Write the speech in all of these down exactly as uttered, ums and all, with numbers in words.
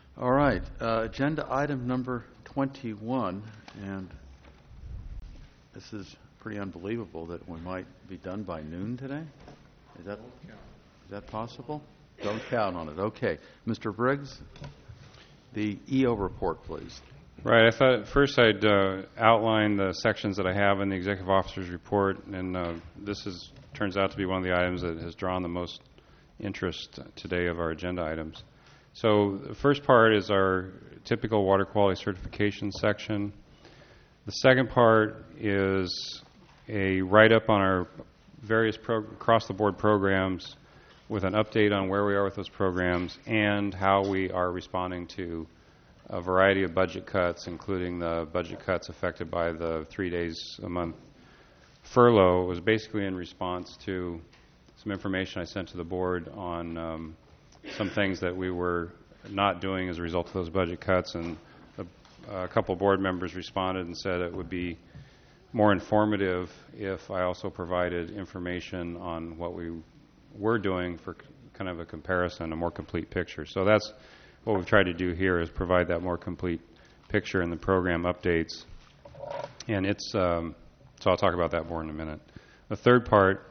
All right, uh, agenda item number twenty-one, and this is pretty unbelievable that we might be done by noon today. Is that is that possible? Don't count on it. Okay, Mister Briggs, the E O report, please. Right. I thought first I'd uh, outline the sections that I have in the executive officer's report, and uh, this is turns out to be one of the items that has drawn the most interest today of our agenda items. So the first part is our typical water quality certification section. The second part is a write-up on our various pro- across-the-board programs with an update on where we are with those programs and how we are responding to a variety of budget cuts, including the budget cuts affected by the three days a month furlough. It was basically in response to some information I sent to the board on um, some things that we were not doing as a result of those budget cuts, and a, a couple board members responded and said it would be more informative if I also provided information on what we were doing for c- kind of a comparison, a more complete picture. So that's what we've tried to do here, is provide that more complete picture in the program updates. And it's, um, so I'll talk about that more in a minute. The third part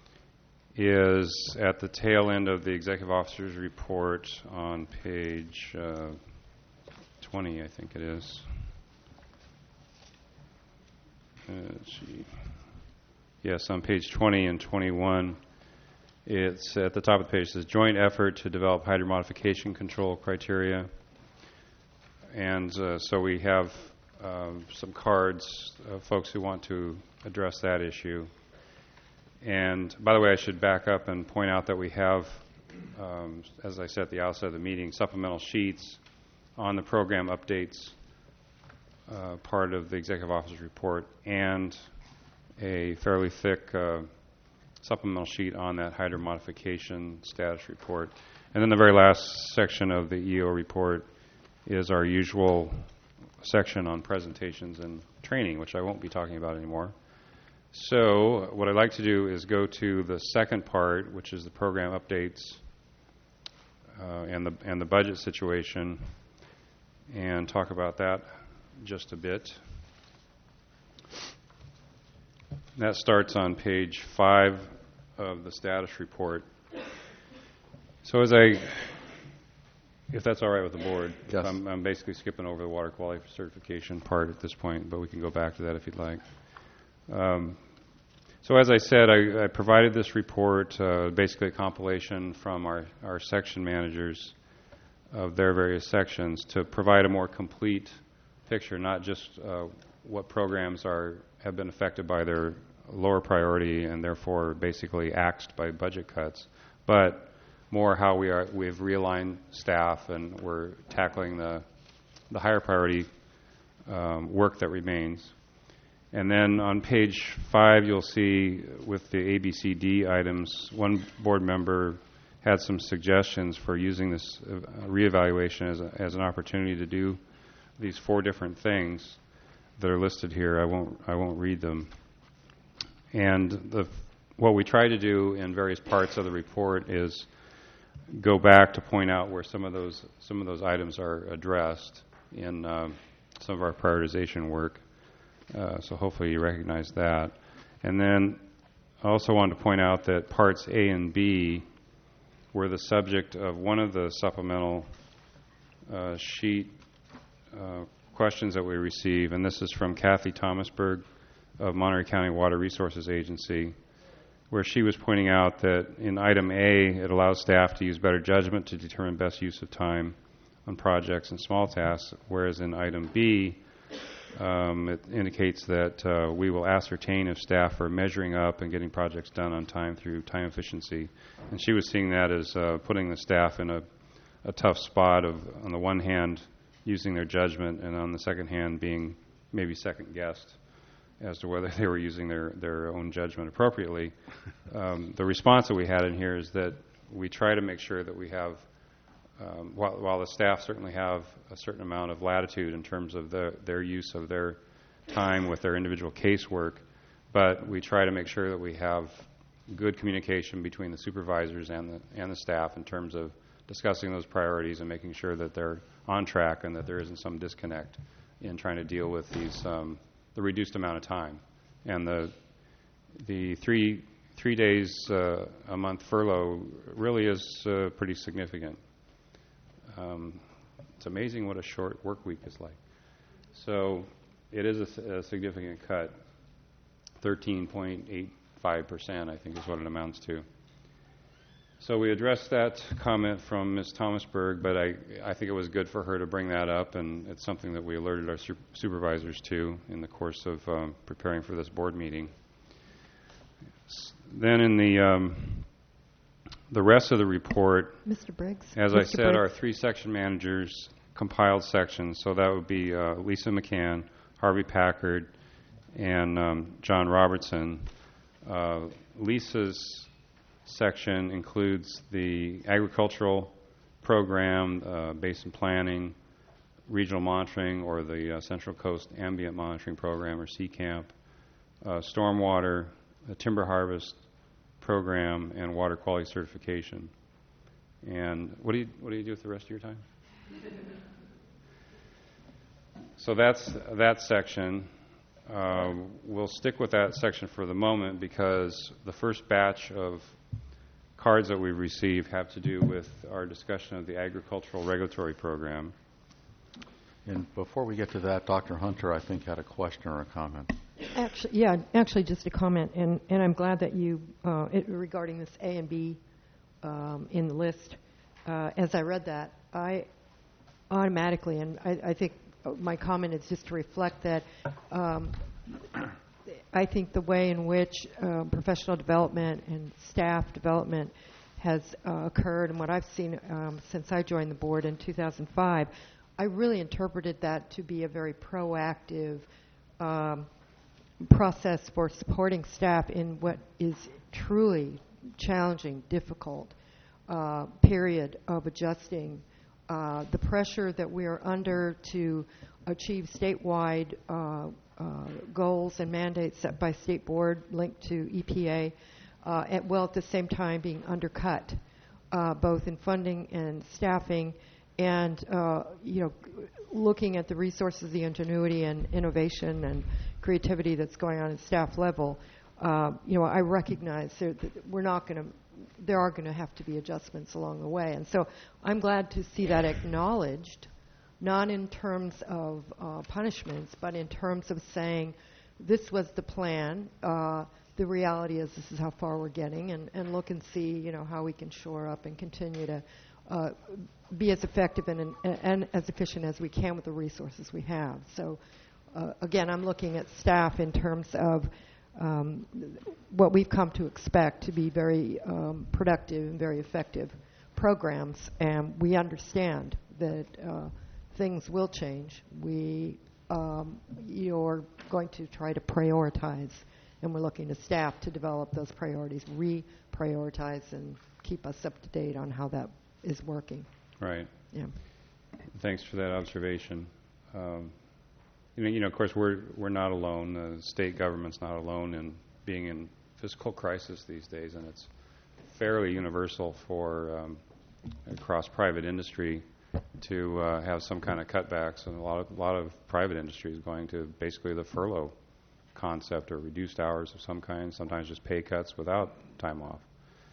is at the tail end of the executive officer's report on page uh, twenty, I think it is. Uh, let's see. Yes, on page twenty and twenty-one, it's at the top of the page. It says joint effort to develop hydromodification control criteria. And uh, so we have um, some cards of folks who want to address that issue. And by the way, I should back up and point out that we have, um, as I said at the outset of the meeting, supplemental sheets on the program updates uh, part of the executive officer's report, and a fairly thick uh, supplemental sheet on that hydromodification status report. And then the very last section of the E O report is our usual section on presentations and training, which I won't be talking about anymore. So what I'd like to do is go to the second part, which is the program updates uh, and the and the budget situation, and talk about that just a bit. That starts on page five of the status report. So as I, if that's all right with the board, yes. I'm, I'm basically skipping over the water quality certification part at this point, but we can go back to that if you'd like. Um, so as I said, I, I provided this report, uh, basically a compilation from our, our section managers of their various sections to provide a more complete picture, not just uh, what programs are have been affected by their lower priority and therefore basically axed by budget cuts, but more how we are we've realigned staff and we're tackling the the higher priority um, work that remains. And then on page five, you'll see with the A B C D items, one board member had some suggestions for using this uh, reevaluation as, a, as an opportunity to do these four different things that are listed here. I won't I won't read them. And the what we try to do in various parts of the report is go back to point out where some of those some of those items are addressed in um, some of our prioritization work. Uh, so hopefully you recognize that. And then I also wanted to point out that parts A and B were the subject of one of the supplemental uh, sheet uh, questions that we receive, and this is from Kathy Thomasberg of Monterey County Water Resources Agency, where she was pointing out that in item A, it allows staff to use better judgment to determine best use of time on projects and small tasks, whereas in item B, Um, it indicates that uh, we will ascertain if staff are measuring up and getting projects done on time through time efficiency. And she was seeing that as uh, putting the staff in a, a tough spot of, on the one hand, using their judgment, and on the second hand, being maybe second-guessed as to whether they were using their, their own judgment appropriately. Um, the response that we had in here is that we try to make sure that we have Um, while, while the staff certainly have a certain amount of latitude in terms of the, their use of their time with their individual casework, but we try to make sure that we have good communication between the supervisors and the, and the staff in terms of discussing those priorities and making sure that they're on track and that there isn't some disconnect in trying to deal with these um, the reduced amount of time. And the the three three days uh, a month furlough really is uh, pretty significant. Um, it's amazing what a short work week is like. So it is a, a significant cut. thirteen point eight five percent, I think, is what it amounts to. So we addressed that comment from Miz Thomasberg, but I, I think it was good for her to bring that up, and it's something that we alerted our su- supervisors to in the course of um, preparing for this board meeting. S- Then in the um, the rest of the report, Mister Briggs. as Mister I said, Briggs. our three section managers compiled sections, so that would be uh, Lisa McCann, Harvey Packard, and um, John Robertson. Uh, Lisa's section includes the agricultural program, uh, basin planning, regional monitoring, or the uh, Central Coast Ambient Monitoring Program, or C CAMP, uh, stormwater, the timber harvest program, and water quality certification. And what do you what do you do with the rest of your time? So that's that section. Uh, we'll stick with that section for the moment because the first batch of cards that we've received have to do with our discussion of the agricultural regulatory program. And before we get to that, Doctor Hunter, I think, had a question or a comment. Actually, yeah, actually just a comment, and, and I'm glad that you, uh, it, regarding this A and B um, in the list, uh, as I read that, I automatically, and I, I think my comment is just to reflect that um, I think the way in which uh, professional development and staff development has uh, occurred and what I've seen um, since I joined the board in two thousand five, I really interpreted that to be a very proactive um, process for supporting staff in what is truly challenging, difficult uh, period of adjusting. Uh, the pressure that we are under to achieve statewide uh, uh, goals and mandates set by state board linked to E P A, uh, at, while at the same time being undercut, uh, both in funding and staffing, and uh, you know, looking at the resources, the ingenuity and innovation and creativity that's going on at staff level. Uh, you know, I recognize that we're not going to. There are going to have to be adjustments along the way. And so I'm glad to see that acknowledged, not in terms of uh, punishments, but in terms of saying this was the plan. Uh, the reality is this is how far we're getting, and, and look and see, you know, how we can shore up and continue to uh, be as effective and, and, and as efficient as we can with the resources we have. So, uh, again, I'm looking at staff in terms of Um, what we've come to expect to be very um, productive and very effective programs, and we understand that uh, things will change. We, um, you're going to try to prioritize, and we're looking to staff to develop those priorities, re-prioritize, and keep us up to date on how that is working. Right. Yeah. Thanks for that observation. Um, You know, you know, of course, we're we're not alone. The state government's not alone in being in fiscal crisis these days, and it's fairly universal for um, across private industry to uh, have some kind of cutbacks, and a lot of a lot of private industry is going to basically the furlough concept or reduced hours of some kind. Sometimes just pay cuts without time off.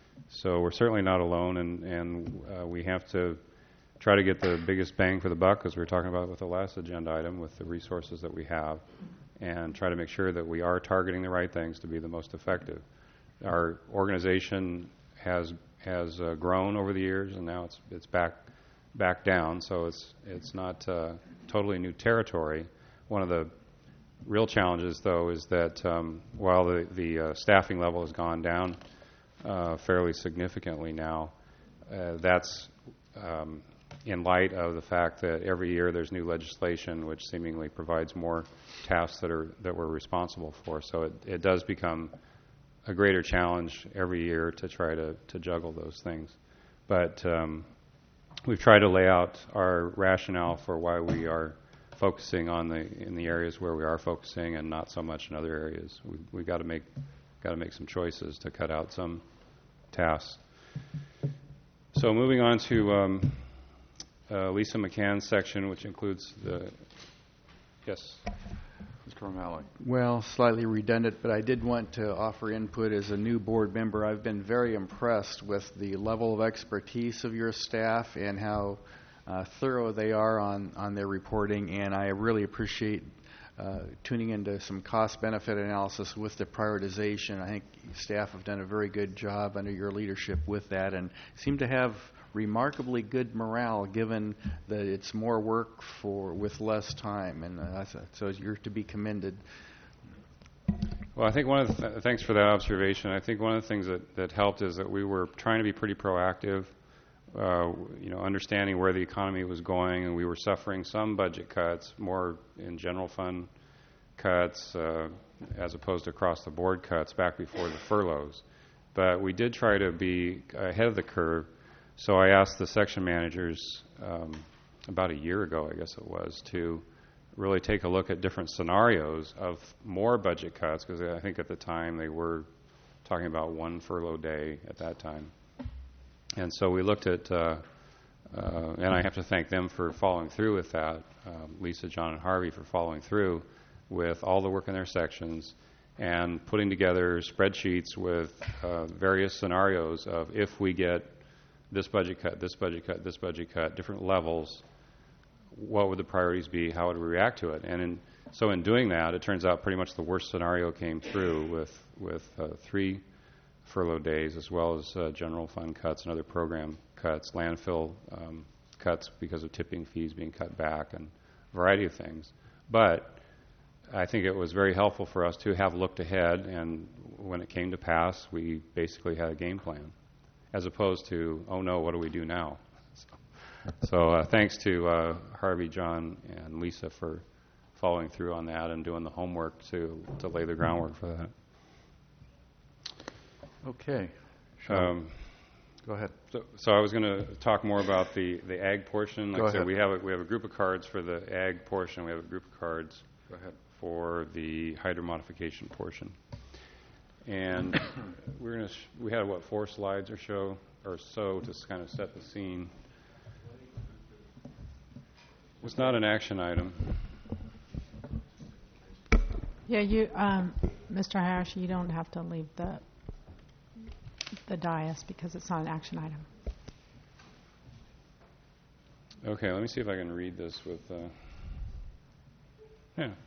So we're certainly not alone, and and uh, we have to try to get the biggest bang for the buck, as we were talking about with the last agenda item, with the resources that we have, and try to make sure that we are targeting the right things to be the most effective. Our organization has has uh, grown over the years, and now it's it's back back down. So it's it's not uh, totally new territory. One of the real challenges, though, is that um, while the the uh, staffing level has gone down uh, fairly significantly now, uh, that's um, in light of the fact that every year there's new legislation which seemingly provides more tasks that are that we're responsible for. So it, it does become a greater challenge every year to try to, to juggle those things. But um, we've tried to lay out our rationale for why we are focusing on the in the areas where we are focusing and not so much in other areas. We we got to make got to make some choices to cut out some tasks. So moving on to um, uh, Lisa McCann's section, which includes the, yes? Mister O'Malley. Well, slightly redundant, but I did want to offer input as a new board member. I've been very impressed with the level of expertise of your staff and how uh, thorough they are on, on their reporting, and I really appreciate uh, tuning into some cost-benefit analysis with the prioritization. I think staff have done a very good job under your leadership with that and seem to have remarkably good morale given that it's more work for with less time, and uh, so you're to be commended. Well, I think one of the th- thanks for that observation. I think one of the things that, that helped is that we were trying to be pretty proactive, uh, you know, understanding where the economy was going, and we were suffering some budget cuts, more in general fund cuts, uh, as opposed to across-the-board cuts back before the furloughs. But we did try to be ahead of the curve. So I asked the section managers um, about a year ago, I guess it was, to really take a look at different scenarios of more budget cuts, because I think at the time they were talking about one furlough day at that time. And so we looked at, uh, uh, and I have to thank them for following through with that, um, Lisa, John, and Harvey for following through with all the work in their sections and putting together spreadsheets with uh, various scenarios of if we get this budget cut, this budget cut, this budget cut, different levels, what would the priorities be, how would we react to it? And in, so in doing that, it turns out pretty much the worst scenario came through with, with uh, three furlough days, as well as uh, general fund cuts and other program cuts, landfill um, cuts because of tipping fees being cut back, and a variety of things. But I think it was very helpful for us to have looked ahead, and when it came to pass, we basically had a game plan, as opposed to, oh no, what do we do now? So, so uh, thanks to uh, Harvey, John, and Lisa for following through on that and doing the homework to, to lay the groundwork for that. Okay. Um, Go ahead. so, so I was going to talk more about the, the ag portion. Like Go I said, ahead. we have a, we have a group of cards for the ag portion. We have a group of cards Go ahead. for the hydromodification portion. And we're going to sh- we had what four slides or show or so to kind of set the scene. It's not an action item. Yeah, you, um, Mister Harris, you don't have to leave the the dais because it's not an action item. Okay, let me see if I can read this with. Uh, yeah.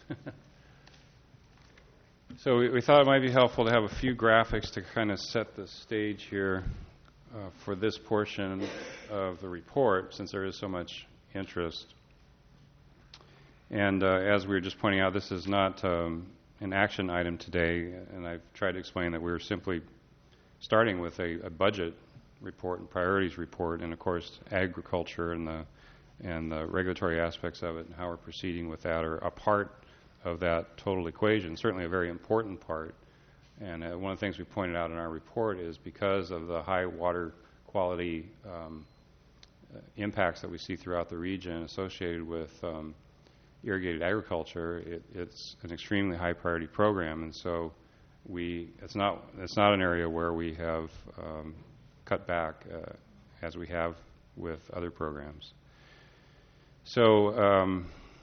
So we, we thought it might be helpful to have a few graphics to kind of set the stage here uh, for this portion of the report, since there is so much interest. And uh, as we were just pointing out, this is not um, an action item today, and I've tried to explain that we're simply starting with a, a budget report and priorities report, and of course agriculture and the and the regulatory aspects of it and how we're proceeding with that are a part of that total equation, certainly a very important part. And uh, one of the things we pointed out in our report is because of the high water quality um, uh, impacts that we see throughout the region associated with um, irrigated agriculture, it, it's an extremely high priority program, and so we it's not it's not an area where we have um, cut back uh, as we have with other programs. So um,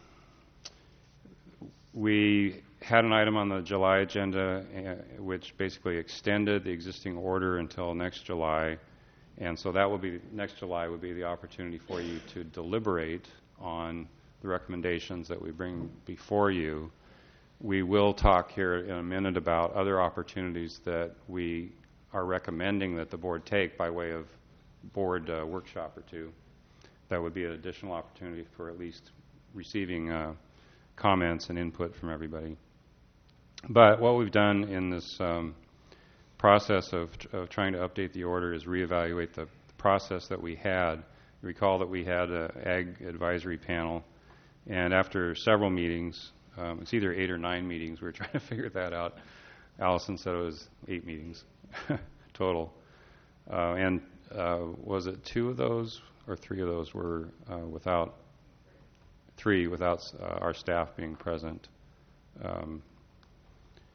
we had an item on the July agenda uh, which basically extended the existing order until next July, and so that will be next July would be the opportunity for you to deliberate on the recommendations that we bring before you. We will talk here in a minute about other opportunities that we are recommending that the board take by way of board uh, workshop or two. That would be an additional opportunity for at least receiving uh, comments and input from everybody. But what we've done in this um, process of, of trying to update the order is reevaluate the process that we had. Recall that we had an ag advisory panel, and after several meetings, um, it's either eight or nine meetings, we were trying to figure that out. Allison said it was eight meetings total. Uh, and uh, was it two of those or three of those were uh, without, three without uh, our staff being present. Um,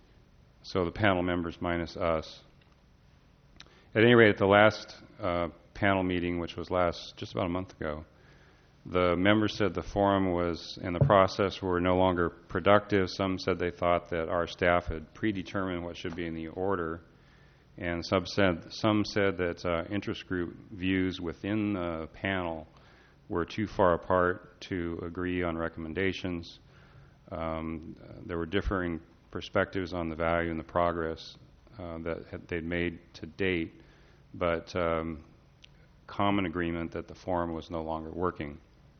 so the panel members minus us. At any rate, at the last uh, panel meeting, which was last, just about a month ago, the members said the forum was and the process were no longer productive. Some said they thought that our staff had predetermined what should be in the order, and some said, some said that uh, interest group views within the panel were too far apart to agree on recommendations. Um, there were differing perspectives on the value and the progress uh, that had, they'd made to date, but um, common agreement that the forum was no longer working.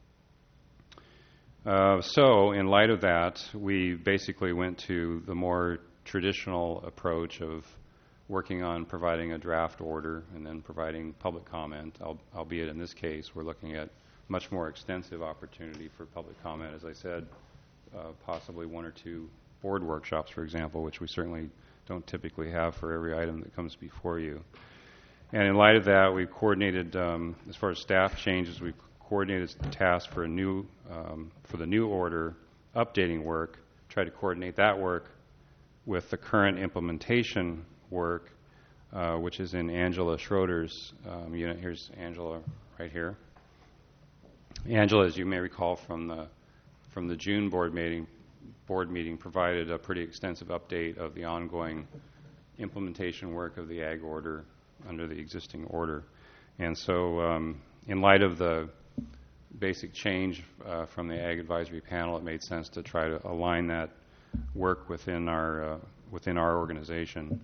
Uh, so, in light of that, we basically went to the more traditional approach of working on providing a draft order and then providing public comment, al- albeit in this case we're looking at much more extensive opportunity for public comment, as I said, uh, possibly one or two board workshops, for example, which we certainly don't typically have for every item that comes before you. And in light of that, we coordinated, um, as far as staff changes, we coordinated the task for a new, um, for the new order, updating work, tried to coordinate that work with the current implementation work, uh, which is in Angela Schroeder's um, unit. Here's Angela right here. Angela, as you may recall from the from the June board meeting, board meeting provided a pretty extensive update of the ongoing implementation work of the ag order under the existing order. And so um, in light of the basic change uh, from the ag advisory panel, it made sense to try to align that work within our uh, within our organization.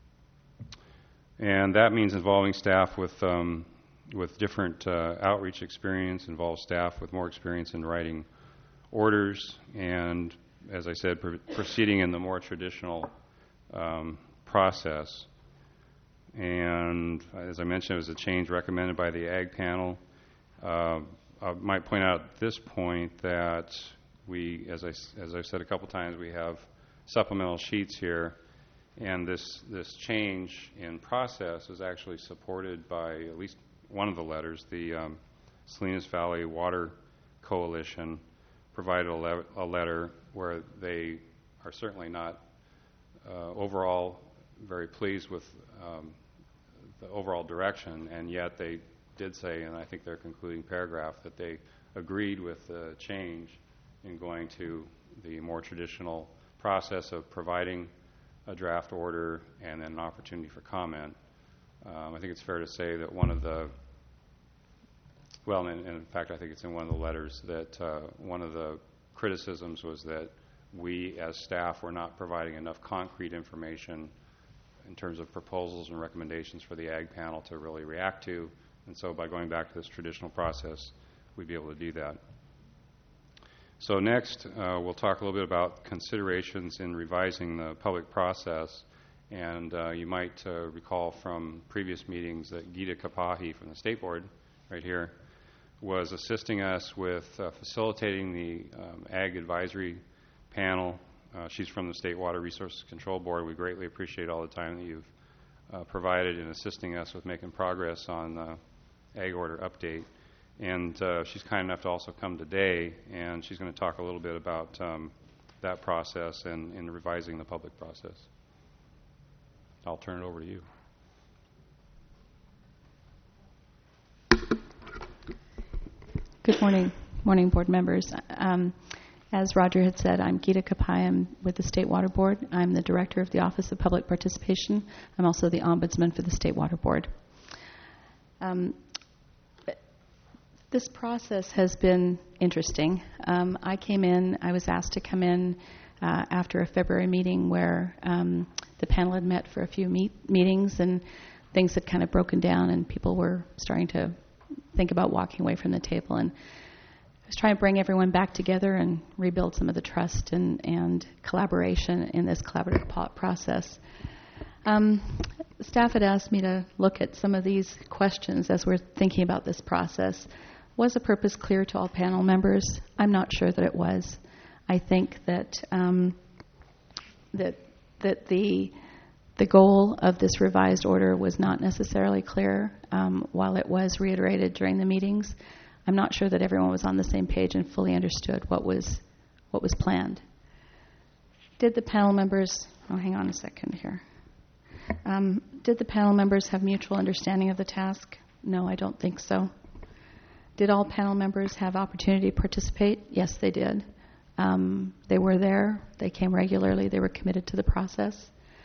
And that means involving staff with um, with different uh, outreach experience, involves staff with more experience in writing orders, and, as I said, pr- proceeding in the more traditional um, process. And as I mentioned, it was a change recommended by the Ag panel. Uh, I might point out at this point that we, as, I, as I've said a couple times, we have supplemental sheets here, and this, this change in process is actually supported by at least one of the letters. The um, Salinas Valley Water Coalition provided a, le- a letter where they are certainly not uh, overall very pleased with um, the overall direction, and yet they did say, and I think their concluding paragraph, that they agreed with the change in going to the more traditional process of providing a draft order and then an opportunity for comment. Um, I think it's fair to say that one of the, well, and, and in fact, I think it's in one of the letters that uh, one of the criticisms was that we as staff were not providing enough concrete information in terms of proposals and recommendations for the Ag panel to really react to. And so by going back to this traditional process, we'd be able to do that. So next, uh, we'll talk a little bit about considerations in revising the public process. And uh, you might uh, recall from previous meetings that Gita Kapahi from the State Board, right here, was assisting us with uh, facilitating the um, Ag Advisory Panel. Uh, she's from the State Water Resources Control Board. We greatly appreciate all the time that you've uh, provided in assisting us with making progress on the Ag Order update. And uh, she's kind enough to also come today, and she's going to talk a little bit about um, that process and, and revising the public process. I'll turn it over to you. Good morning, morning board members. Um, as Roger had said, I'm Gita Kapai. I'm with the State Water Board. I'm the director of the Office of Public Participation. I'm also the ombudsman for the State Water Board. Um, this process has been interesting. Um, I came in, I was asked to come in uh, after a February meeting where um, the panel had met for a few meet- meetings and things had kind of broken down and people were starting to think about walking away from the table. And I was trying to bring everyone back together and rebuild some of the trust and, and collaboration in this collaborative po- process. Um, staff had asked me to look at some of these questions as we're thinking about this process. Was the purpose clear to all panel members? I'm not sure that it was. I think that um, that that the the goal of this revised order was not necessarily clear, um, while it was reiterated during the meetings. I'm not sure that everyone was on the same page and fully understood what was what was planned. Did the panel members? Oh, hang on a second here. Um, did the panel members have mutual understanding of the task? no, I don't think so. Did all panel members have opportunity to participate? Yes, they did. Um, they were there. They came regularly. They were committed to the process.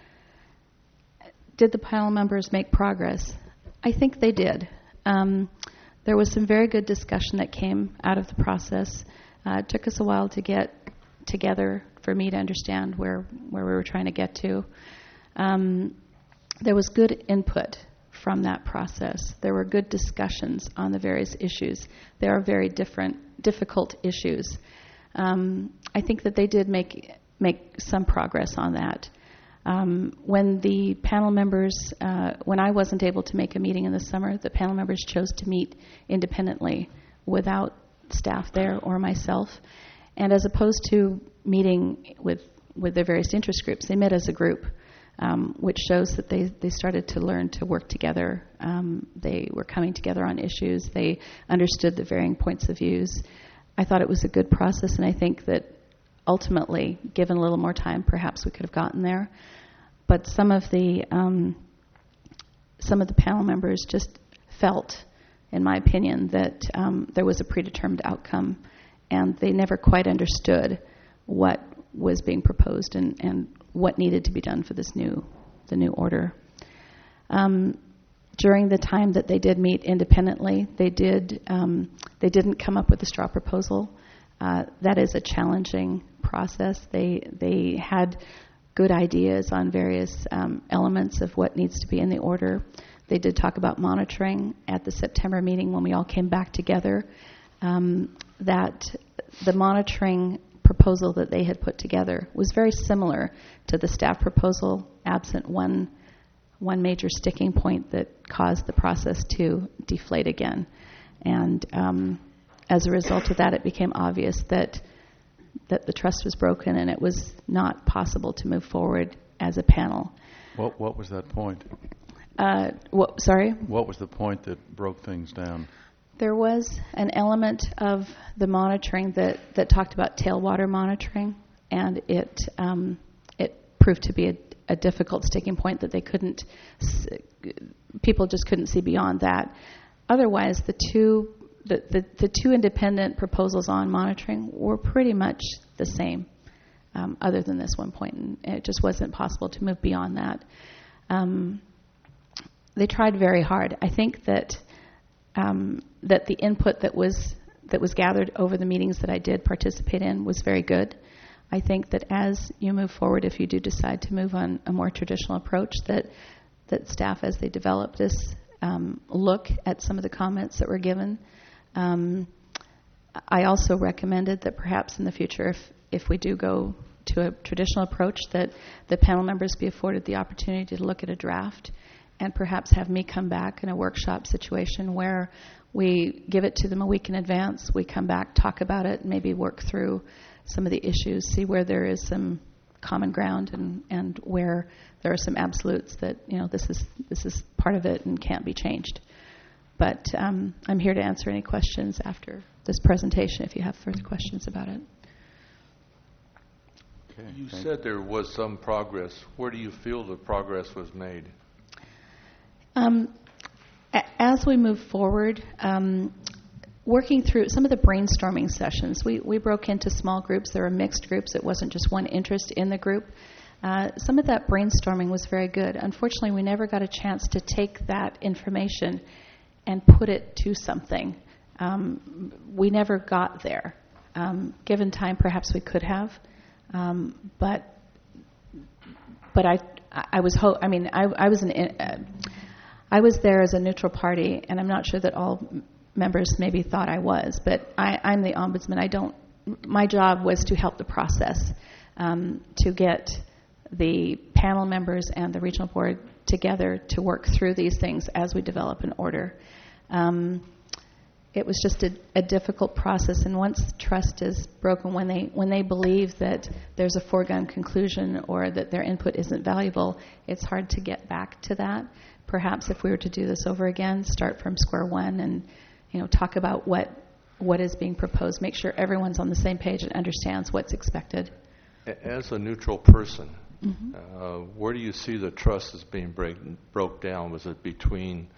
Did the panel members make progress? I think they did. Um, there was some very good discussion that came out of the process. Uh, it took us a while to get together for me to understand where, where we were trying to get to. Um, there was good input from that process. There were good discussions on the various issues. There are very different, difficult issues. Um, I think that they did make make some progress on that. Um, when the panel members, uh, when I wasn't able to make a meeting in the summer, the panel members chose to meet independently without staff there or myself. And as opposed to meeting with, with their various interest groups, they met as a group. Um, which shows that they, they started to learn to work together. Um, they were coming together on issues. They understood the varying points of views. I thought it was a good process, and I think that ultimately, given a little more time, perhaps we could have gotten there. But some of the um, some of the panel members just felt, in my opinion, that um, there was a predetermined outcome, and they never quite understood what was being proposed and, and what needed to be done for this new, the new order. Um, during the time that they did meet independently, they did um, they didn't come up with a straw proposal. Uh, that is a challenging process. They they had good ideas on various um, elements of what needs to be in the order. They did talk about monitoring at the September meeting when we all came back together. Um, that the monitoring proposal that they had put together was very similar to the staff proposal, absent one one major sticking point that caused the process to deflate again. And um, as a result of that, it became obvious that that the trust was broken and it was not possible to move forward as a panel. What what was that point? Uh, what, sorry? What was the point that broke things down? There was an element of the monitoring that, that talked about tailwater monitoring, and it um, it proved to be a, a difficult sticking point that they couldn't, people just couldn't see beyond that. Otherwise, the two the, the, the two independent proposals on monitoring were pretty much the same, um, other than this one point, and it just wasn't possible to move beyond that. Um, they tried very hard. I think that. Um, that the input that was that was gathered over the meetings that I did participate in was very good. I think that as you move forward, if you do decide to move on a more traditional approach, that that staff, as they develop this, um, look at some of the comments that were given. Um, I also recommended that perhaps in the future, if if we do go to a traditional approach, that the panel members be afforded the opportunity to look at a draft and perhaps have me come back in a workshop situation where we give it to them a week in advance, we come back, talk about it, maybe work through some of the issues, see where there is some common ground and, and where there are some absolutes that, you know, this is this is part of it and can't be changed. But um, I'm here to answer any questions after this presentation if you have further questions about it. Okay, You thank said there was some progress. Where do you feel the progress was made? Um, a- as we move forward, um, working through some of the brainstorming sessions, we, we broke into small groups. There were mixed groups. It wasn't just one interest in the group. Uh, some of that brainstorming was very good. Unfortunately, we never got a chance to take that information and put it to something. Um, we never got there. Um, given time, perhaps we could have, um, but but I I was ho- I mean I I was an uh, I was there as a neutral party, and I'm not sure that all m- members maybe thought I was, but I, I'm the ombudsman. I don't. My job was to help the process, um, to get the panel members and the regional board together to work through these things as we develop an order. Um, it was just a, a difficult process, and once trust is broken, when they when they believe that there's a foregone conclusion or that their input isn't valuable, it's hard to get back to that. Perhaps if we were to do this over again, start from square one and, you know, talk about what what is being proposed, make sure everyone's on the same page and understands what's expected. As a neutral person, Mm-hmm. uh, where do you see the trust is being break, broke down? Was it between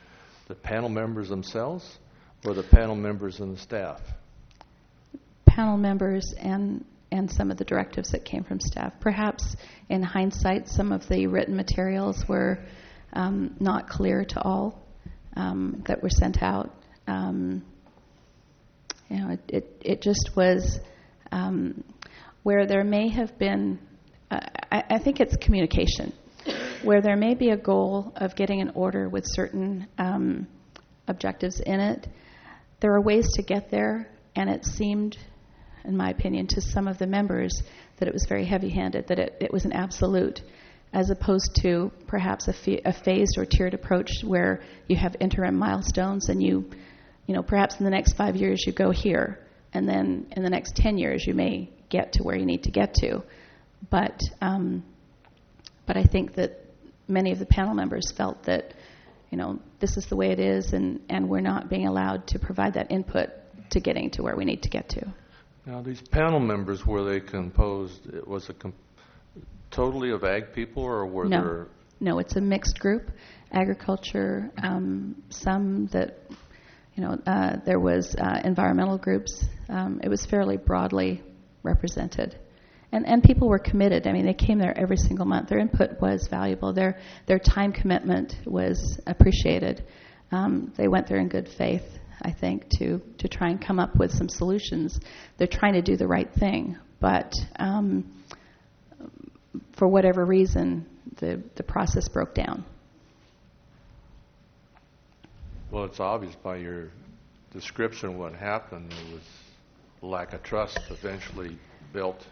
The panel members themselves or the panel members and the staff? Panel members and, and some of the directives that came from staff. Perhaps in hindsight, some of the written materials were um, not clear to all um, that were sent out. Um, you know, it, it, it just was um, where there may have been, uh, I, I think it's communication, where there may be a goal of getting an order with certain um, objectives in it. There are ways to get there, and it seemed, in my opinion, to some of the members that it was very heavy-handed, that it, it was an absolute, as opposed to perhaps a, f- a phased or tiered approach where you have interim milestones and you, you know, perhaps in the next five years you go here, and then in the next ten years you may get to where you need to get to. But, um, but I think that many of the panel members felt that, you know, this is the way it is, and, and we're not being allowed to provide that input to getting to where we need to get to. Now, these panel members, were they composed, it was it com- totally of ag people, or were No. there... No, it's a mixed group. Agriculture, um, some that, you know, uh, there was uh, environmental groups. Um, it was fairly broadly represented. And and people were committed. I mean, they came there every single month. Their input was valuable. Their their time commitment was appreciated. Um, they went there in good faith, I think, to, to try and come up with some solutions. They're trying to do the right thing, but um, for whatever reason, the, the process broke down. Well, it's obvious by your description what happened. There was lack of trust eventually built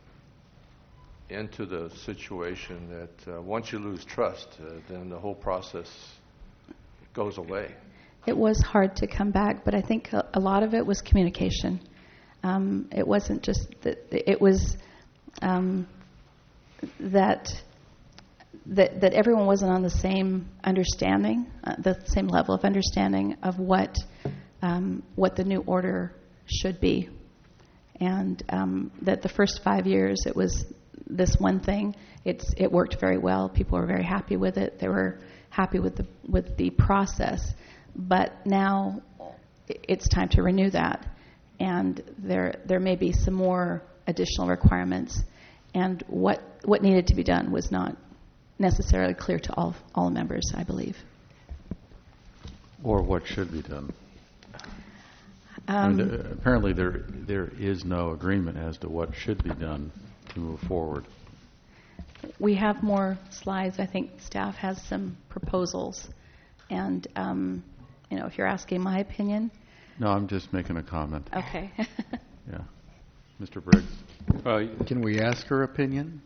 into the situation that uh, once you lose trust, uh, then the whole process goes away. It was hard to come back, but I think a, a lot of it was communication. Um, it wasn't just that, it was um, that, that that everyone wasn't on the same understanding, uh, the same level of understanding of what um, what the new order should be, and um, that the first five years it was this one thing. It's it worked very well. People were very happy with it. They were happy with the with the process. But now it's time to renew that, and there there may be some more additional requirements. And what what needed to be done was not necessarily clear to all all members, I believe. Or what should be done? I Um, mean, uh, apparently there there is no agreement as to what should be done to move forward. We have more slides. I think staff has some proposals, and um, you know, if you're asking my opinion, No, I'm just making a comment. okay. Yeah. Mister Briggs? Well, you, Can we ask her opinion?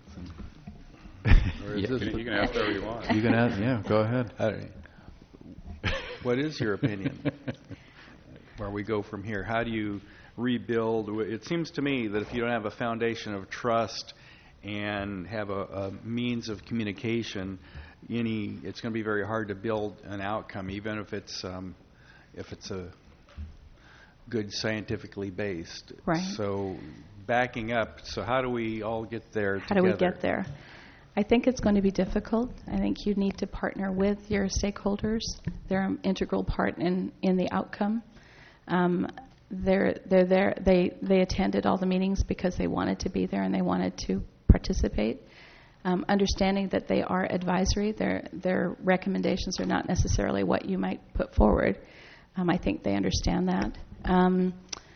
Or is Yeah. this you can ask whatever you want. You can ask, yeah, go ahead. I don't- What is your opinion? Where we go from here? How do you rebuild? It seems to me that if you don't have a foundation of trust and have a, a means of communication, any it's going to be very hard to build an outcome, even if it's um, if it's a good scientifically based. Right. So backing up. So how do we all get there? How do we together? get there? I think it's going to be difficult. I think you need to partner with your stakeholders. They're an integral part in, in the outcome. Um, they're they're there. They they attended all the meetings because they wanted to be there and they wanted to participate. Um, understanding that they are advisory, their their recommendations are not necessarily what you might put forward. Um, I think they understand that. Um,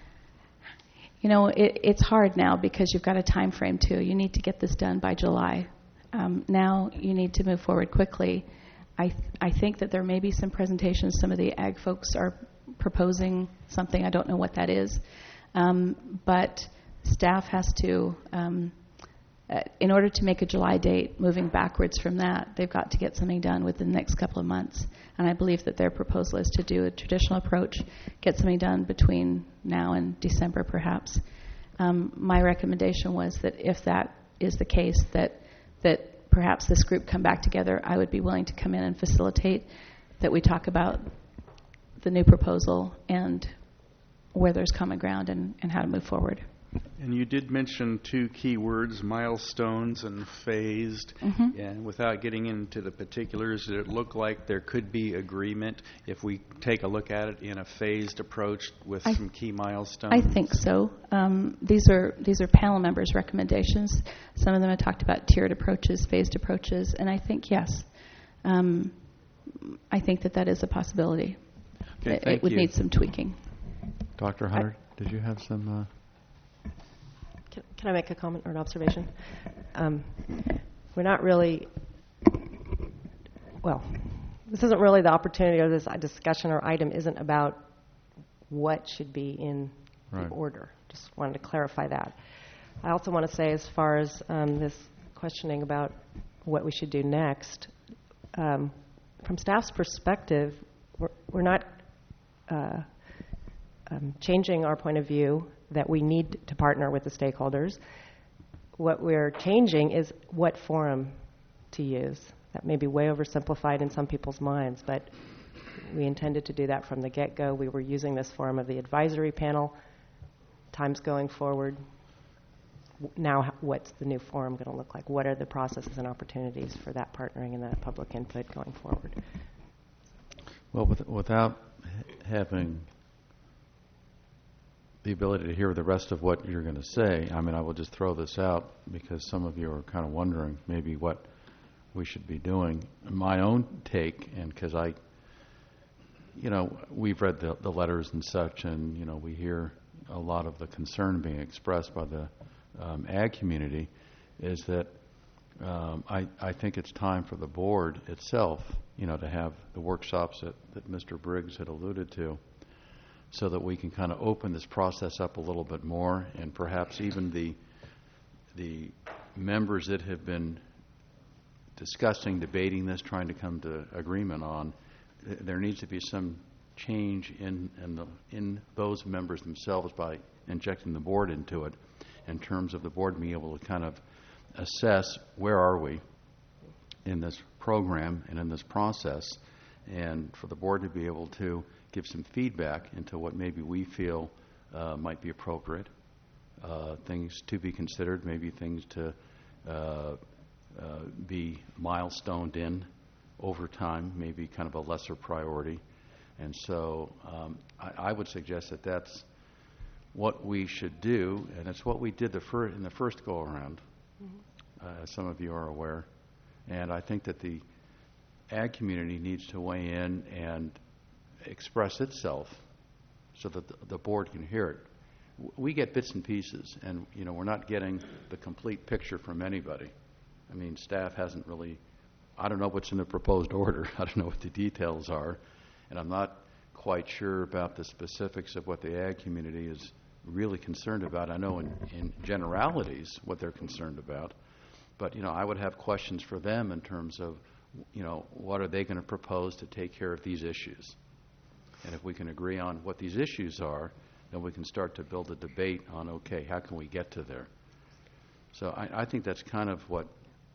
you know, it, it's hard now because you've got a time frame too. You need to get this done by July. Um, now you need to move forward quickly. I th- I think that there may be some presentations. Some of the ag folks are proposing something. I don't know what that is, um, but staff has to. Um, Uh, in order to make a July date, moving backwards from that, they've got to get something done within the next couple of months. And I believe that their proposal is to do a traditional approach, get something done between now and December, perhaps. Um, my recommendation was that if that is the case, that that perhaps this group come back together. I would be willing to come in and facilitate, that we talk about the new proposal and where there's common ground and, and how to move forward. And you did mention two key words, milestones and phased. Mhm. And without getting into the particulars, did it look like there could be agreement if we take a look at it in a phased approach with I- some key milestones? I think so. Um, these are these are panel members' recommendations. Some of them have talked about tiered approaches, phased approaches, and I think yes, um, I think that that is a possibility. Okay, it, thank it would you. need some tweaking. Doctor Hunter, did you have some? Uh, Can, can I make a comment or an observation? Um, we're not really, well, this isn't really the opportunity, or this discussion or item isn't about what should be in Right. the order. Just wanted to clarify that. I also want to say, as far as um, this questioning about what we should do next, um, from staff's perspective, we're, we're not uh, um, changing our point of view that we need to partner with the stakeholders. What we're changing is what forum to use. That may be way oversimplified in some people's minds, but we intended to do that from the get-go. We were using this forum of the advisory panel. Times going forward, w- now h- what's the new forum going to look like? What are the processes and opportunities for that partnering and that public input going forward? well, with, without h- having the ability to hear the rest of what you're going to say, I mean, I will just throw this out because some of you are kind of wondering maybe what we should be doing. My own take, and because I, you know, we've read the, the letters and such, and, you know, we hear a lot of the concern being expressed by the um, ag community, is that um, I, I think it's time for the board itself, you know, to have the workshops that, that Mister Briggs had alluded to, so that we can kind of open this process up a little bit more, and perhaps even the the members that have been discussing, debating this, trying to come to agreement on, th- there needs to be some change in in, the, in those members themselves by injecting the board into it, in terms of the board being able to kind of assess where are we in this program and in this process, and for the board to be able to give some feedback into what maybe we feel uh, might be appropriate, uh, things to be considered, maybe things to uh, uh, be milestoned in over time, maybe kind of a lesser priority. And so um, I, I would suggest that that's what we should do, and it's what we did the fir- in the first go-around, uh, as some of you are aware. And I think that the ag community needs to weigh in and express itself so that the, the board can hear it. W- We get bits and pieces, and you know we're not getting the complete picture from anybody. I mean, staff hasn't really. I don't know what's in the proposed order. I don't know what the details are, and I'm not quite sure about the specifics of what the ag community is really concerned about. I know in, in generalities what they're concerned about, but you know I would have questions for them in terms of, you know, what are they going to propose to take care of these issues. And if we can agree on what these issues are, then we can start to build a debate on, okay, how can we get to there? So I, I think that's kind of what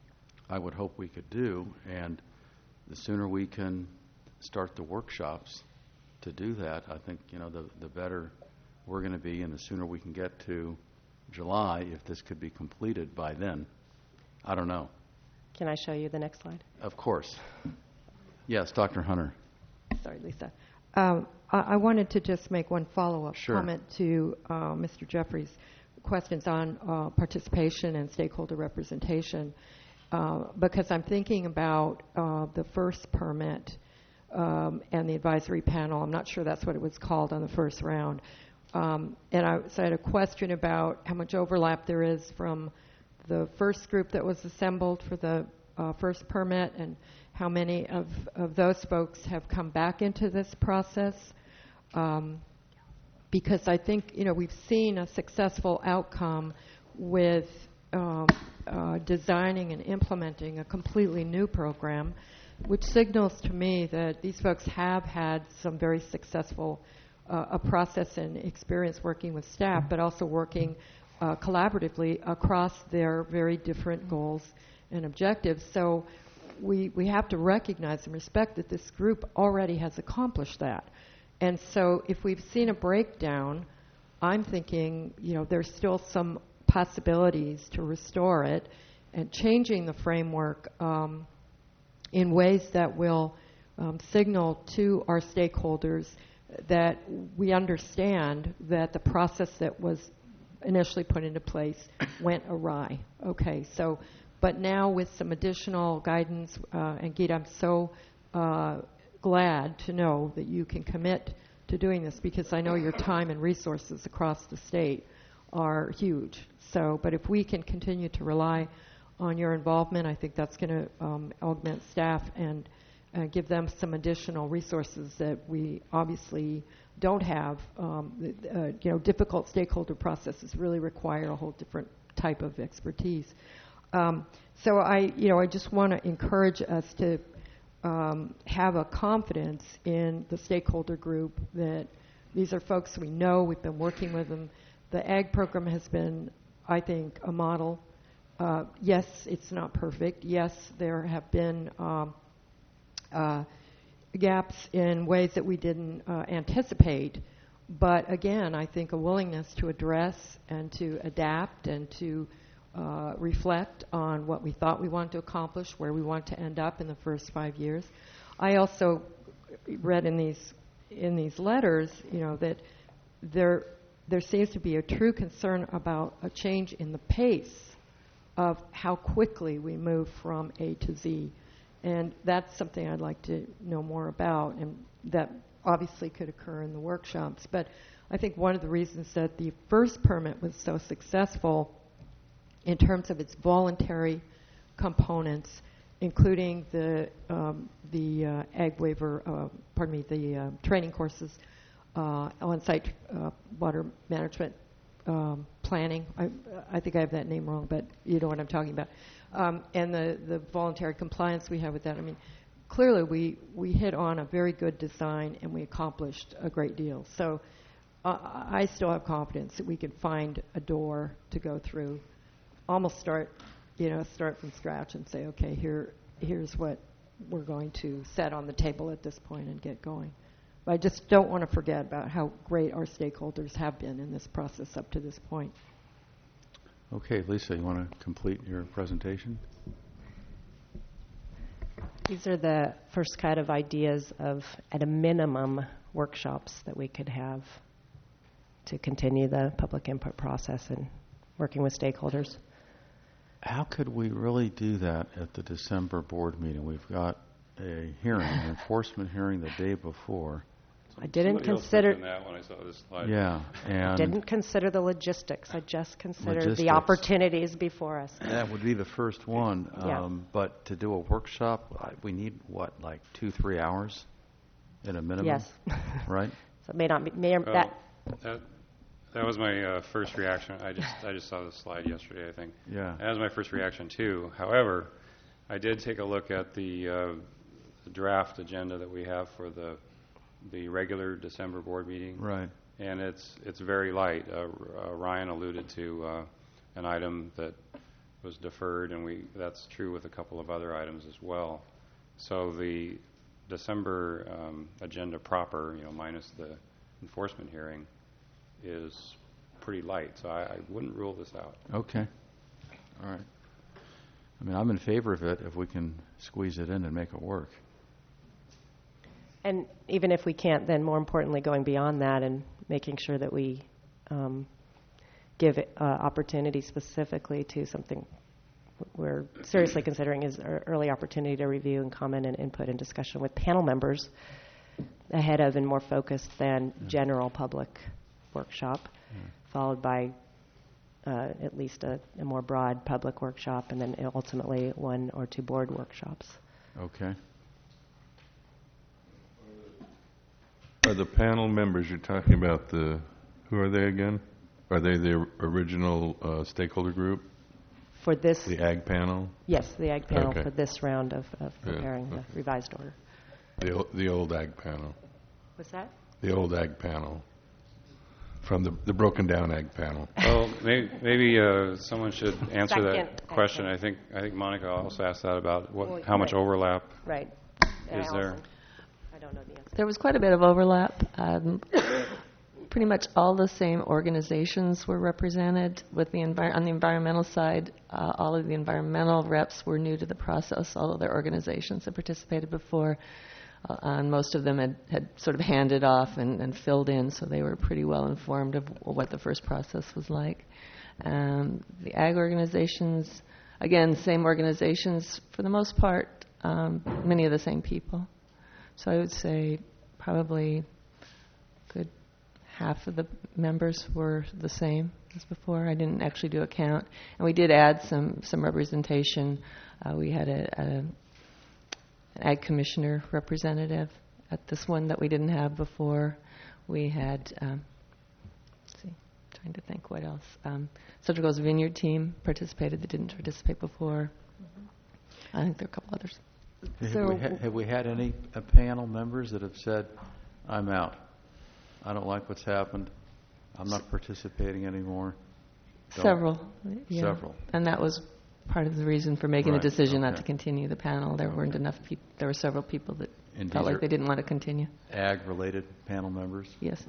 I would hope we could do, and the sooner we can start the workshops to do that, I think, you know, the, the better we're going to be, and the sooner we can get to July, if this could be completed by then. I don't know. Can I show you the next slide? Of course. Yes, Doctor Hunter. Sorry, Lisa. Um, I I wanted to just make one follow-up Sure. comment to uh, Mister Jeffries' questions on uh, participation and stakeholder representation, uh, because I'm thinking about uh, the first permit um, and the advisory panel. I'm not sure that's what it was called on the first round. Um, and I, so I had a question about how much overlap there is from the first group that was assembled for the uh, first permit, and how many of, of those folks have come back into this process. Um, because I think, you know, we've seen a successful outcome with um, uh, designing and implementing a completely new program, which signals to me that these folks have had some very successful uh, a process and experience working with staff, but also working uh, collaboratively across their very different goals and objectives. So we we have to recognize and respect that this group already has accomplished that. And so if we've seen a breakdown I'm thinking, you know, there's still some possibilities to restore it and changing the framework um, in ways that will um, signal to our stakeholders that we understand that the process that was initially put into place went awry. Okay, so, but now with some additional guidance, uh, and Geet, I'm so uh, glad to know that you can commit to doing this, because I know your time and resources across the state are huge. So, but if we can continue to rely on your involvement, I think that's going to um, augment staff and uh, give them some additional resources that we obviously don't have. Um, uh, you know, difficult stakeholder processes really require a whole different type of expertise. Um, so I, you know, I just want to encourage us to um, have a confidence in the stakeholder group that these are folks we know, we've been working with them. The ag program has been, I think, a model. Uh, yes, it's not perfect. Yes, there have been um, uh, gaps in ways that we didn't uh, anticipate. But again, I think a willingness to address and to adapt and to uh, reflect on what we thought we wanted to accomplish, where we want to end up in the first five years. I also read in these in these letters, you know, that there there seems to be a true concern about a change in the pace of how quickly we move from A to Z. And that's something I'd like to know more about, and that obviously could occur in the workshops. But I think one of the reasons that the first permit was so successful in terms of its voluntary components, including the um, the uh, ag waiver, uh, pardon me, the uh, training courses, uh, on-site uh, water management um, planning. I, I think I have that name wrong, but you know what I'm talking about. Um, and the, the voluntary compliance we have with that. I mean, clearly we, we hit on a very good design and we accomplished a great deal. So uh, I still have confidence that we can find a door to go through, almost start, you know, start from scratch and say, okay, here here's what we're going to set on the table at this point and get going. But I just don't want to forget about how great our stakeholders have been in this process up to this point. Okay, Lisa, you want to complete your presentation? These are the first kind of ideas of, at a minimum, workshops that we could have to continue the public input process and working with stakeholders. How could we really do that at the December board meeting? We've got a hearing, an enforcement hearing the day before. I didn't Somebody else consider. mentioned that when I saw this slide. Yeah, and Didn't consider the logistics. I just considered Logistics. the opportunities before us. that would be the first one. Yeah. Um, but to do a workshop, I- we need, what, like two, three hours at a minimum? Yes. Right? So it may not be. May or, Well, that that, that was my uh, first reaction. I just I just saw this slide yesterday, I think. Yeah. That was my first reaction, too. However, I did take a look at the, uh, the draft agenda that we have for the the regular December board meeting. Right. And it's it's very light. Uh, uh, Ryan alluded to uh, an item that was deferred, and we that's true with a couple of other items as well. So the December um, agenda proper, you know, minus the enforcement hearing, is pretty light. So I, I wouldn't rule this out. Okay. All right. I mean, I'm in favor of it if we can squeeze it in and make it work. And even if we can't, then more importantly, going beyond that and making sure that we um, give it, uh, opportunity specifically to something we're seriously considering is our early opportunity to review and comment and input and discussion with panel members ahead of and more focused than Yeah. general public workshop, Yeah. followed by uh, at least a, a more broad public workshop, and then ultimately one or two board workshops. Okay. Are the panel members you're talking about, the, who are they again? Are they the original uh, stakeholder group, For this, the ag panel? yes, the ag panel Okay. for this round of, of Yeah, preparing the okay. revised order. The, o- the old ag panel, What's that? the old ag panel, from the, the broken down ag panel. Well, maybe, maybe uh, someone should answer that Second, question. okay. I think I think Monica also asked that about what Well, how much right. overlap Right. is there. I don't know the answer. There was quite a bit of overlap. Um, pretty much all the same organizations were represented. With the envir- on the environmental side, uh, all of the environmental reps were new to the process, although their organizations had participated before. Uh, and most of them had, had sort of handed off and, and filled in, so they were pretty well informed of what the first process was like. Um, the ag organizations, again, same organizations for the most part, um, many of the same people. So I would say probably good half of the members were the same as before. I didn't actually do a count. And we did add some, some representation. Uh, we had a, a, an ag commissioner representative at this one that we didn't have before. We had, um, let's see, trying to think what else. Um, Central Coast Vineyard team participated that didn't participate before. Mm-hmm. I think there are a couple others. Have, So- we, ha- have we had any uh, panel members that have said, I'm out, I don't like what's happened, I'm not participating anymore? Don't- Several. Yeah. Several. And that was part of the reason for making Right, the decision not okay. to continue the panel. There weren't Okay. enough people. There were several people that And felt these like are they didn't want to continue. ag-related panel members? Yes.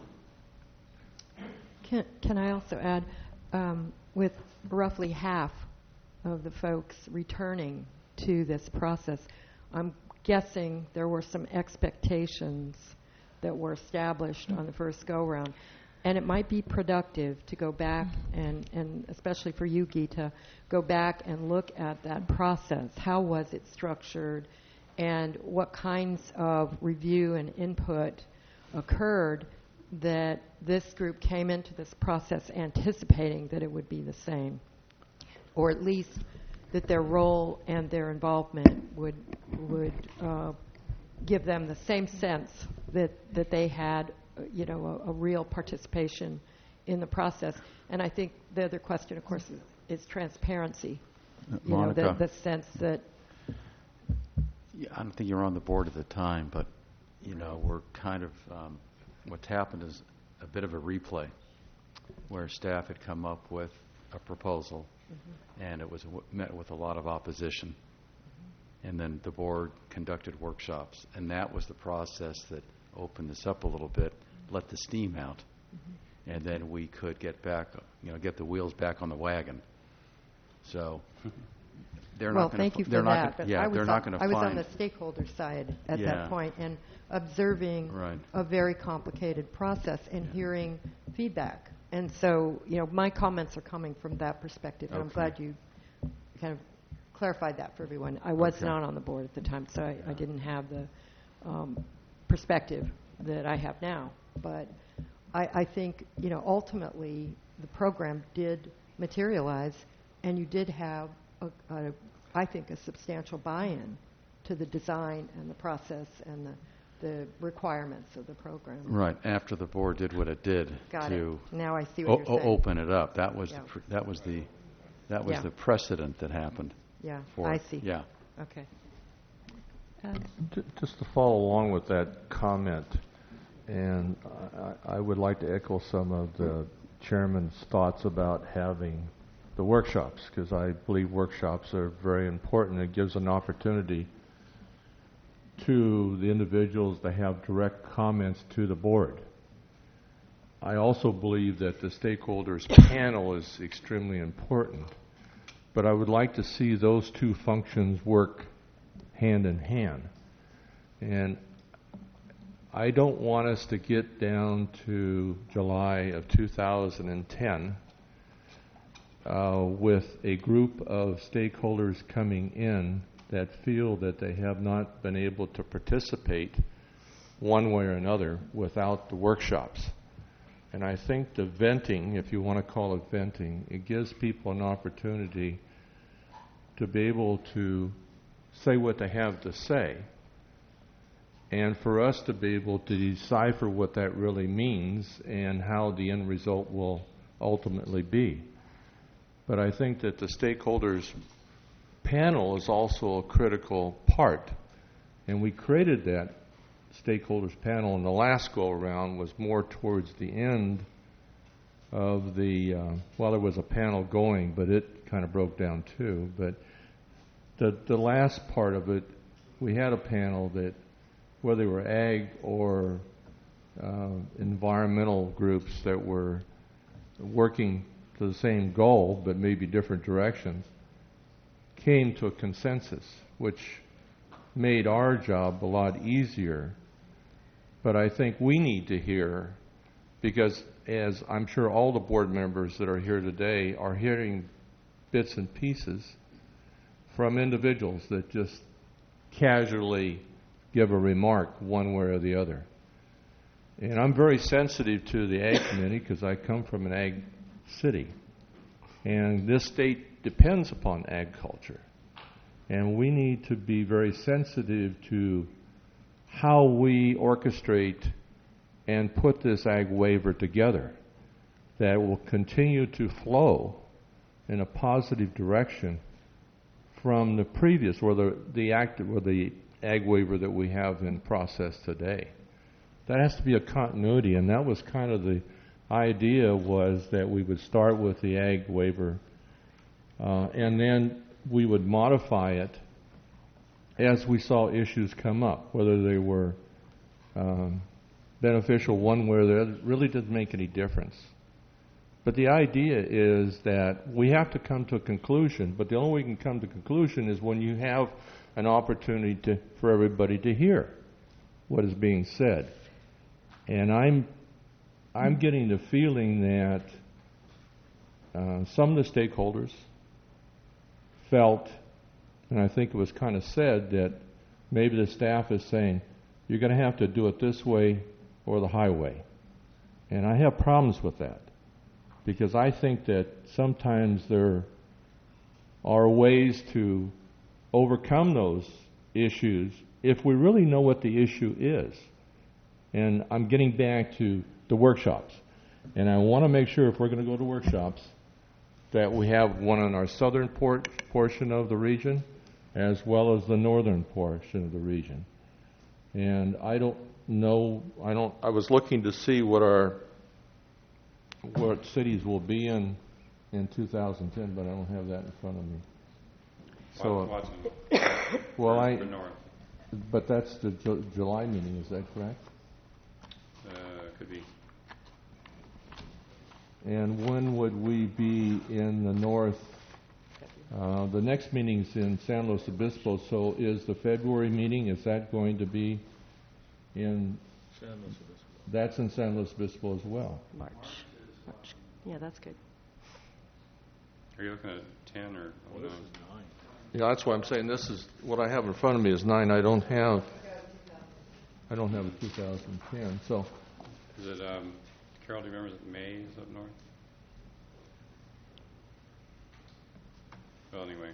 Can, can I also add, um, with roughly half of the folks returning to this process, I'm guessing there were some expectations that were established on the first go-round. And it might be productive to go back and, and especially for you, Geeta, go back and look at that process. How was it structured? And what kinds of review and input occurred that this group came into this process anticipating that it would be the same? Or at least that their role and their involvement would, would uh, give them the same sense that, that they had you know, a, a real participation in the process. And I think the other question, of course, is, is transparency. Uh, You know, Monica, the, the sense that, yeah, I don't think you were on the board at the time, but, you know, we're kind of, um, what's happened is a bit of a replay where staff had come up with a proposal, mm-hmm. and it was w- met with a lot of opposition. Mm-hmm. And then the board conducted workshops, and that was the process that opened this up a little bit, let the steam out, mm-hmm. and then we could get back, you know, get the wheels back on the wagon. So they're well, not going thank to. you for they're that. Not But gonna, yeah, I was they're on, not going to I was find. on the stakeholder side at Yeah. that point and observing Right. a very complicated process and yeah. hearing feedback. And so, you know, my comments are coming from that perspective, and Okay. I'm glad you kind of clarified that for everyone. I was Okay. not on the board at the time, so I, I didn't have the um, perspective that I have now. But I, I think, you know, ultimately the program did materialize, and you did have, a, a, I think, a substantial buy-in to the design and the process and the, the requirements of the program. Right after the board did what it did Got to it. Now I see what o- you're saying. o- open it up. That was Yeah. the pr- that was the that was Yeah. the precedent that happened. Yeah, For I it. see. Yeah. Okay. J- Just to follow along with that comment, and I, I would like to echo some of the chairman's thoughts about having the workshops, because I believe workshops are very important. It gives an opportunity to the individuals to have direct comments to the board. I also believe that the stakeholders panel is extremely important, but I would like to see those two functions work hand in hand. And I don't want us to get down to July of two thousand ten uh, with a group of stakeholders coming in that feel that they have not been able to participate one way or another without the workshops. And I think the venting, if you want to call it venting, it gives people an opportunity to be able to say what they have to say, and for us to be able to decipher what that really means and how the end result will ultimately be. But I think that the stakeholders panel is also a critical part, and we created that stakeholders panel, and the last go around was more towards the end of the, uh, well, there was a panel going, but it kind of broke down too. But the the last part of it, we had a panel that, whether they were ag or uh, environmental groups that were working to the same goal, but maybe different directions, came to a consensus, which made our job a lot easier. But I think we need to hear, because as I'm sure all the board members that are here today are hearing bits and pieces from individuals that just casually give a remark one way or the other. And I'm very sensitive to the Ag Committee because I come from an ag city. And this state depends upon agriculture. And we need to be very sensitive to how we orchestrate and put this ag waiver together that will continue to flow in a positive direction from the previous, or the, the act, or the ag waiver that we have in process today. That has to be a continuity, and that was kind of the idea, was that we would start with the ag waiver, uh, and then we would modify it as we saw issues come up, whether they were um, beneficial one way or the other. It really didn't make any difference. But the idea is that we have to come to a conclusion, but the only way we can come to a conclusion is when you have an opportunity to, for everybody to hear what is being said. And I'm, I'm getting the feeling that uh, some of the stakeholders felt, and I think it was kind of said, that maybe the staff is saying, you're going to have to do it this way or the highway. And I have problems with that, because I think that sometimes there are ways to overcome those issues if we really know what the issue is. And I'm getting back to the workshops. And I want to make sure, if we're going to go to workshops, that we have one on our southern port portion of the region as well as the northern portion of the region. And I don't know, I don't, I was looking to see what our, what cities will be in in two thousand ten, but I don't have that in front of me. So, Watson. well, I, The north. but that's the Ju- July meeting, is that correct? Uh, could be. And when would we be in the north? Uh, the next meeting's in San Luis Obispo, so is the February meeting, is that going to be in? San Luis Obispo. That's in San Luis Obispo as well. March. March. Yeah, that's good. Are you looking at ten or oh, nine? Yeah, that's why I'm saying this is, what I have in front of me is nine. I don't have, I don't have a two thousand ten, so. Is it, um, Carol, do you remember, is it May is up north? Well, anyway.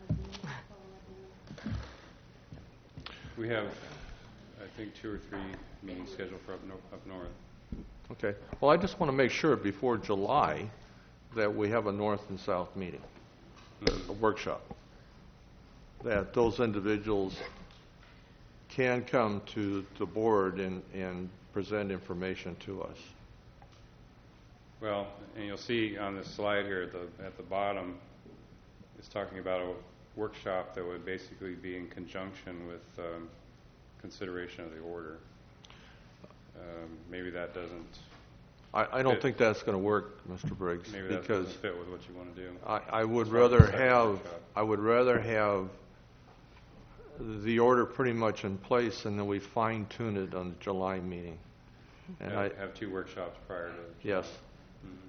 We have, I think, two or three meetings scheduled for up, no, up north. okay. Well, I just want to make sure before July that we have a north and south meeting, a workshop, that those individuals can come to the board and, and present information to us. Well, and you'll see on this slide here at the at the bottom, it's talking about a workshop that would basically be in conjunction with um, consideration of the order. Um, maybe that doesn't. I, I don't fit. think that's going to work, Mister Briggs, Maybe that because doesn't fit with what you want to do. I, I would It's probably rather the second have workshop. I would rather have the order pretty much in place, and then we fine tune it on the July meeting. And have, I have two workshops prior to. yes. Mhm.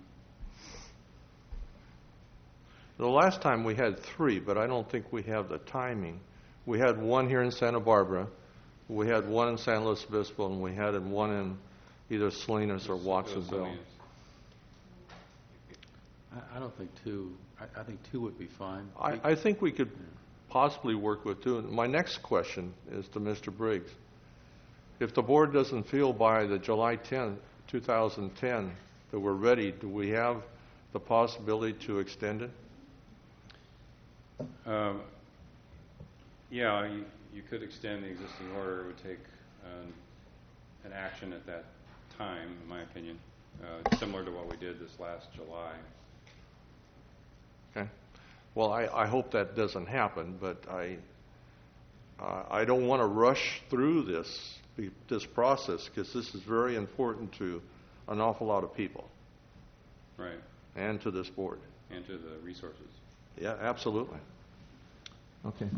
The last time we had three, but I don't think we have the timing. We had one here in Santa Barbara, we had one in San Luis Obispo, and we had one in either Salinas or It was Watsonville. Salinas. I, I don't think two, I, I think two would be fine. I, I think we could possibly work with two. And my next question is to Mister Briggs. If the board doesn't feel by the July tenth, two thousand ten, that we're ready, do we have the possibility to extend it? Um, yeah, you, you could extend the existing order. It would take um, an action at that time, in my opinion, uh, similar to what we did this last July. Okay. Well, I, I hope that doesn't happen, but I uh, I don't want to rush through this be- this process, because this is very important to an awful lot of people Right, and to this board. and to the resources. Yeah, absolutely. Okay.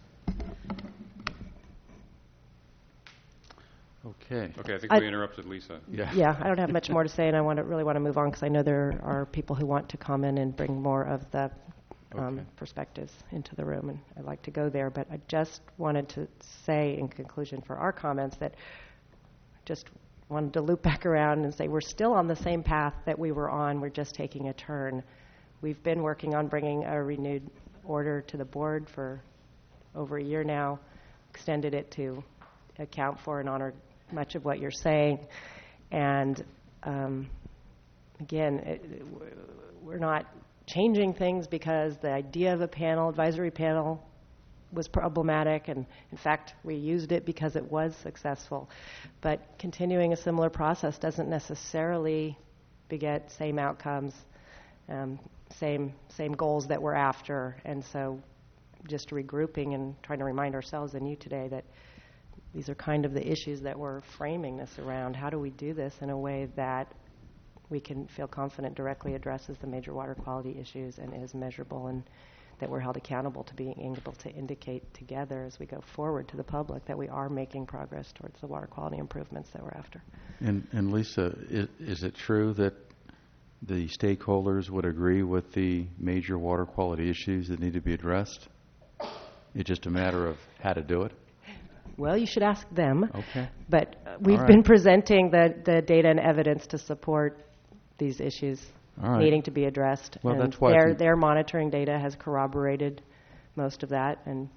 Okay. Okay, I think I- we interrupted Lisa. Yeah. Yeah, I don't have much more to say, and I want to, really want to move on because I know there are people who want to come in and bring more of the um, Okay. perspectives into the room, and I'd like to go there. But I just wanted to say in conclusion for our comments that just wanted to loop back around and say we're still on the same path that we were on. We're just taking a turn. We've been working on bringing a renewed order to the board for over a year now, extended it to account for and honor much of what you're saying. And um, again, it, we're not changing things because the idea of a panel, advisory panel, was problematic, and in fact, we used it because it was successful. But continuing a similar process doesn't necessarily beget same outcomes, um, same same goals that we're after. And so, just regrouping and trying to remind ourselves and you today that these are kind of the issues that we're framing this around. How do we do this in a way that we can feel confident directly addresses the major water quality issues and is measurable, and that we're held accountable to being able to indicate together as we go forward to the public that we are making progress towards the water quality improvements that we're after. And, and Lisa, is, is it true that the stakeholders would agree with the major water quality issues that need to be addressed? It's just a matter of how to do it? Well, you should ask them. Okay. But uh, we've All right. been presenting the, the data and evidence to support these issues All right. needing to be addressed. Well, and that's why it's their, im- their monitoring data has corroborated most of that. And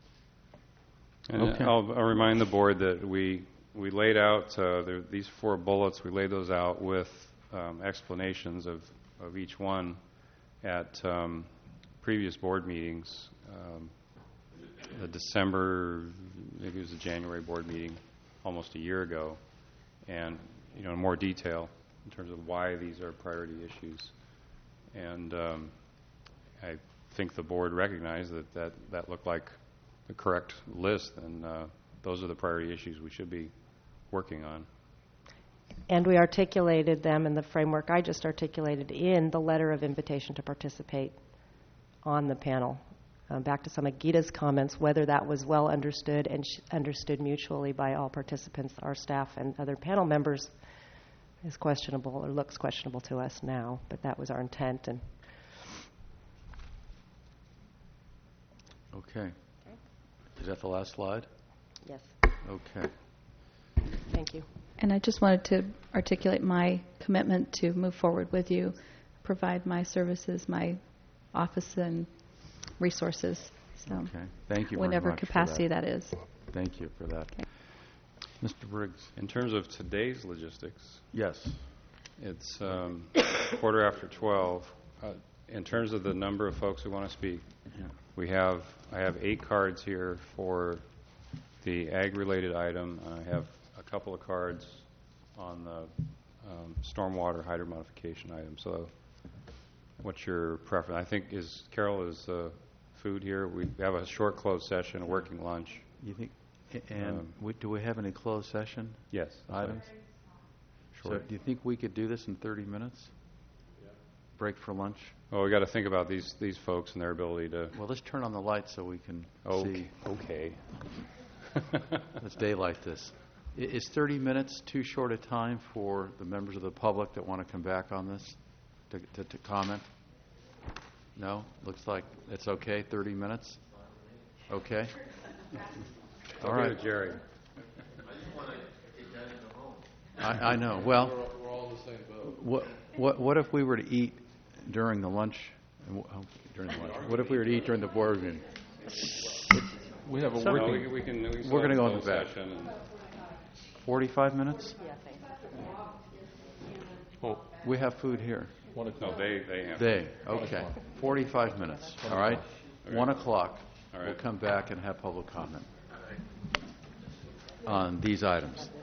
And Okay. I'll, I'll remind the board that we, we laid out, uh, there, these four bullets, we laid those out with um, explanations of, of each one at um, previous board meetings. Um, the December, maybe it was the January board meeting almost a year ago, and, you know, in more detail in terms of why these are priority issues. And um, I think the board recognized that that, that looked like the correct list, and uh, those are the priority issues we should be working on. And we articulated them in the framework I just articulated in the letter of invitation to participate on the panel. Um, back to some of Gita's comments, whether that was well understood and sh- understood mutually by all participants, our staff and other panel members, is questionable or looks questionable to us now. But that was our intent. And Okay. Is that the last slide? yes, Okay. thank you. And I just wanted to articulate my commitment to move forward with you, provide my services, my office and resources. So Okay. Thank you very whatever much for capacity that. that is. Thank you for that. Okay. Mister Briggs? In terms of today's logistics, Yes. it's um, quarter after twelve. Uh, in terms of the number of folks who want to speak, Yeah. we have, I have eight cards here for the ag-related item. I have a couple of cards on the um, stormwater hydro modification item. So what's your preference? I think is, Carol, is uh, food here? We have a short closed session, a working lunch. You think, a- and Um, we, do we have any closed session Yes. that's right. items? So Short. do you think we could do this in thirty minutes? Break for lunch? Well, we got to think about these, these folks and their ability to, Well, let's turn on the lights so we can okay, see. okay. Let's daylight this. I- Is thirty minutes too short a time for the members of the public that want to come back on this to, to, to comment? No? Looks like it's okay, thirty minutes? Okay? All I'll go to right. Jerry. I, I know. Well, We're all in the same boat. what, what, what if we were to eat during the lunch? and wh- oh, During the lunch. What if we were to eat during the board meeting? We have a So- No, working, we, we can, we can still We're gonna have go a in the closed back. session and- forty-five minutes? oh, We have food here. one No, o'clock. they, they have. They, okay. forty-five minutes, all right? Okay. One o'clock, All we'll right. come back and have public comment on these items.